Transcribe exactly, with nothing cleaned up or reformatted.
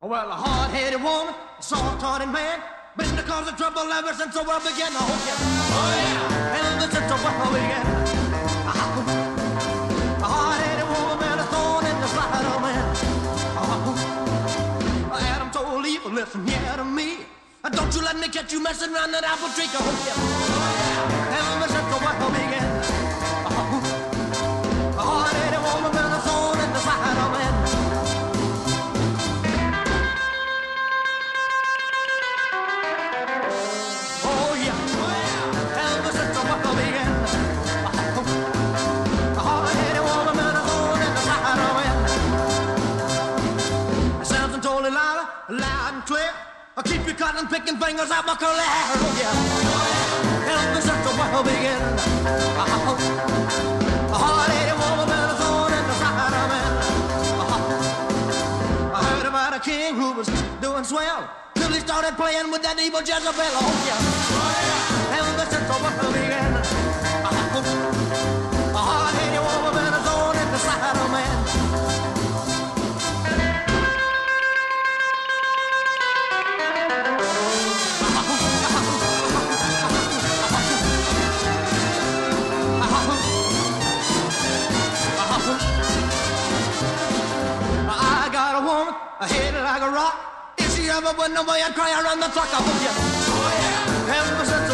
Well, a hard-headed woman, a soft-hearted man, been the cause of trouble ever since the world began. Oh yeah, oh yeah, ever since the world began. A hard-headed woman, man, a thorn in the side of man. Adam told Eve, listen here to me. Don't you let me catch you messing around that apple tree. Oh yeah, ever since the world began. A hard-headed woman, man, a thorn in the side of man. Loud and clear, I'll keep you cutting, picking fingers out my curly hair. Oh yeah, ever since the world began. A hard-headed woman and a thorn in the side of man. I heard about a king who was doing swell till he started playing with that evil Jezebel. Oh yeah, ever since the world began. A hard-headed woman and a thorn in the side of man. I hit it like a rock. If she ever went away, I'd cry around the clock. I hope you. Oh yeah. Ever since